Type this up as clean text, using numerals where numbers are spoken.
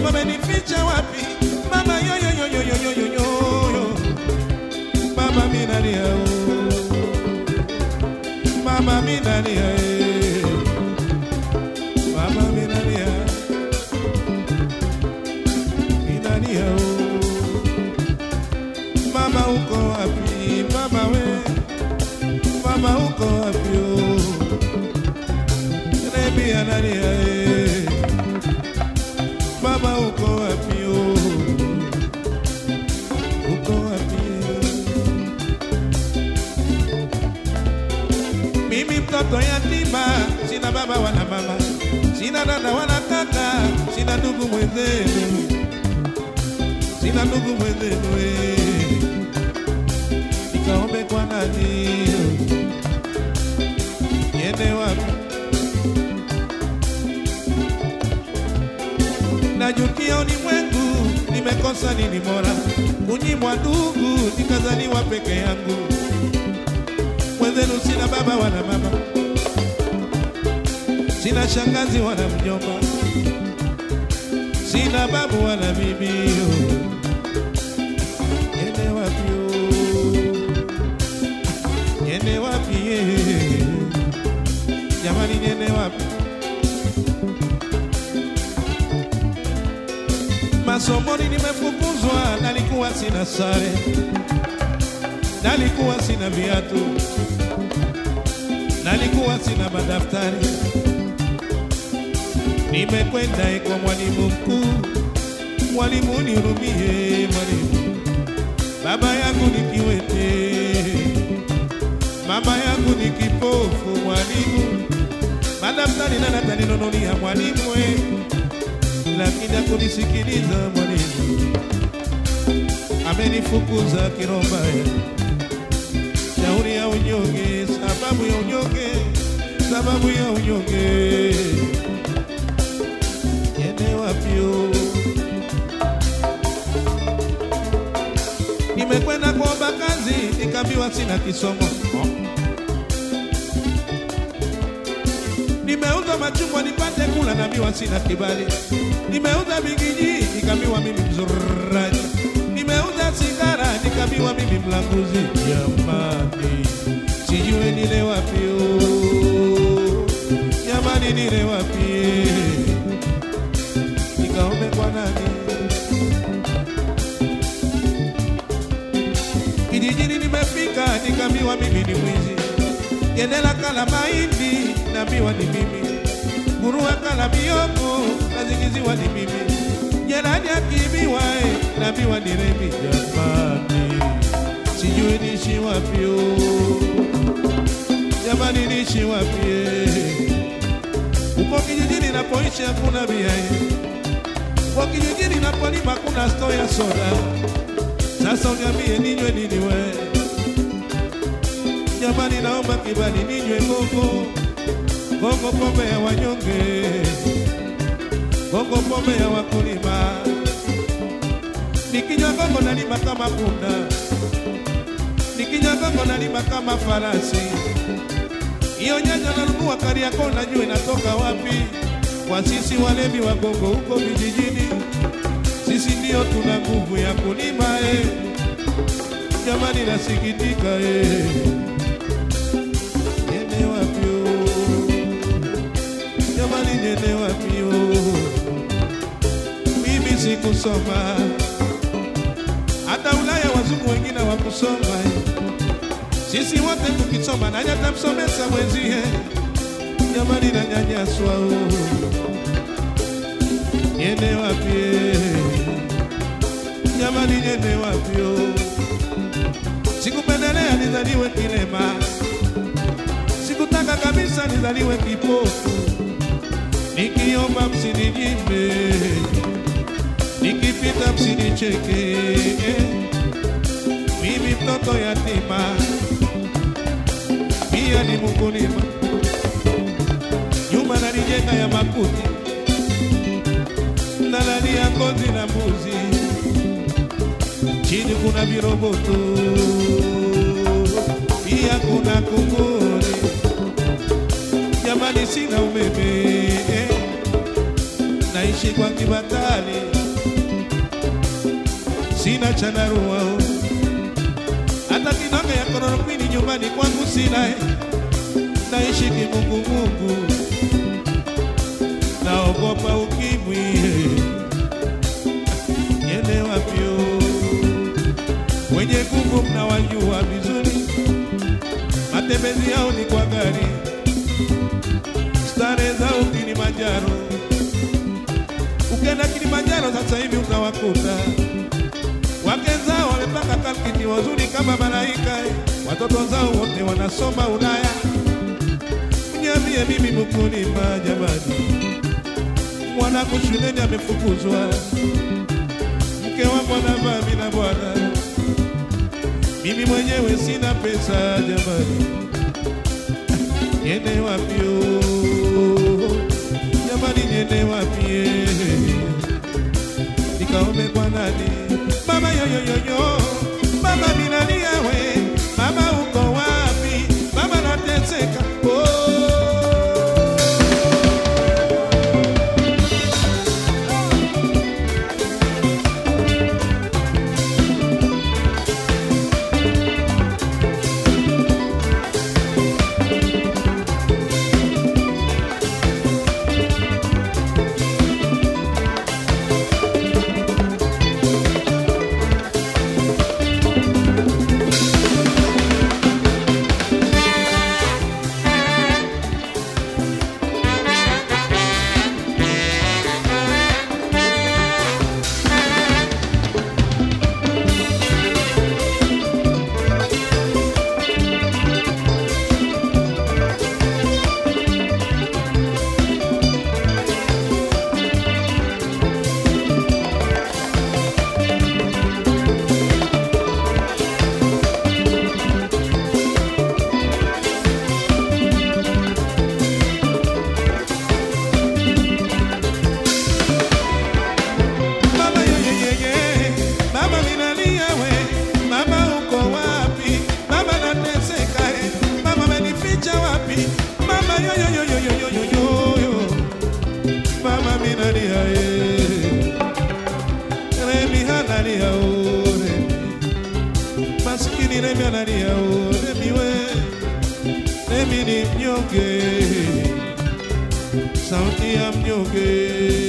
wamenificha wapi? Mama yo yo yo yo yo yo yo yo. Mama minalia oh. Mama minalia eh. Mama minalia. Minalia oh. Mama uko wapi? Mama we. Mama uko wapi oh. Rebi analia eh. Mama uko wapi oh. Uko wapi mimi mtoto yatima, sina baba wala mama, sina dada wala kaka, sina ndugu mwenzenu, sina ndugu mwenzenu nikaombe kwa nani? Niende wapi? Najutia ulimwengu, nimekosa nini bora? Kunyimwa ndugu, nikazaliwa peke yangu. Mwenzenu sina baba wala mama, sina shangazi wala mjomba, sina babu wala bibi. Niende wapi? Niende wapi? Jamani, niende wapi? Masomoni nimefukuzwa, nalikuwa sina sare, nalikuwa sina viatu, nalikuwa sina madaftari. Nimekwenda kwa mwalimu mkuu, mwalimu nihurumie mwalimu, baba yangu ni kiwete, mama yangu ni kipofu mwalimu, madaftari na nataninunulia mwalimu lakini hakunisikiliza mwalimu, amenifukuza kirombaya. Shauri ya unyonge, sababu ya unyonge, sababu ya unyonge. Niende wapi? Nimekwenda kuomba kazi, nikaambiwa sina kisomo. Nimeuza machungwa nipate kula, naambiwa sina kibali. Nimeuza bigiji, nikaambiwa mimi mzuraji. Nimeuza sigara, nikaambiwa mimi mlanguzi. Jamani, sijue nile wapi jamani, nile wapi? Nikaombe kwa nani? Kijijini nimefika, nikaambiwa mimi ni mwizi. Genela kala mahindi, naambiwa ni mimi. Nguruwe kala mihogo, nazingiziwa ni mimi. Jirani akibiwa, naambiwa ni Remi. Jamani, sijui niishi wapi jamani, niishi wapi? Uko kijijini napoishi hakuna bia, uko kijijini napolima kuna store ya soda. Sasa uniambie ninywe nini we? Jamani, naomba kibali ninywe gogo, gogo pombe ya wanyonge, gogo pombe ya wakulima. Nikinywa gogo nalima kama punda, nikinywa gogo nalima kama farasi. Iyo nyanya nanunua Kariakoo, najua inatoka wapi? Kwa sisi walevi wa gogo huko vijijini, sisi ndio tuna nguvu ya kulima Jamani, nasikitika Niende wapi jamani, niende wapi mimi sikusoma, hata Ulaya wazungu wengine wakusoma. Sisi wote tukisoma, nani atamsomesa mwenzie? Jamani, nanyanyaswa niende wapi jamani, niende wapi Sikupendelea nizaliwe kilema, sikutaka kabisa nizaliwe kipofu. Nikiomba msininyime, nikipita msinicheke. Mimi mtoto yatima, pia ni mkulima. Nyumba nalijenga ya makuti, nalalia ngozi na mbuzi. Chini kuna viroboto, pia kuna kunguni. Jamani, sina umeme, naishi kwa kibatali, sina chandarua, hata kidonge ya klorokwini nyumbani kwangu sina, naishi kimungumungu, naogopa ukimwi, niende wapi? Wenye nguvu mnawajua vizuri, matembezi yao ni kwa gari, stare zao Kilimanjaro. Ukenda Kilimanjaro sasa hivi utawakuta wake zao wamepaka kalkiti wazuri kama malaika, watoto zao wote wanasoma Ulaya. Niambie mimi mkulima jamani, mwanangu shuleni amefukuzwa, mke wangu anavaa bila bwana, mimi mwenyewe sina pesa jamani, niende wapi jamani, niende wapi? Nikaombe kwa nani? Mama yoyoyoyo, mama minalia we, mama uko wapi? Mama nateseka, maskini Remi analia, Remi we, Remi ni mnyonge, sauti ya mnyonge.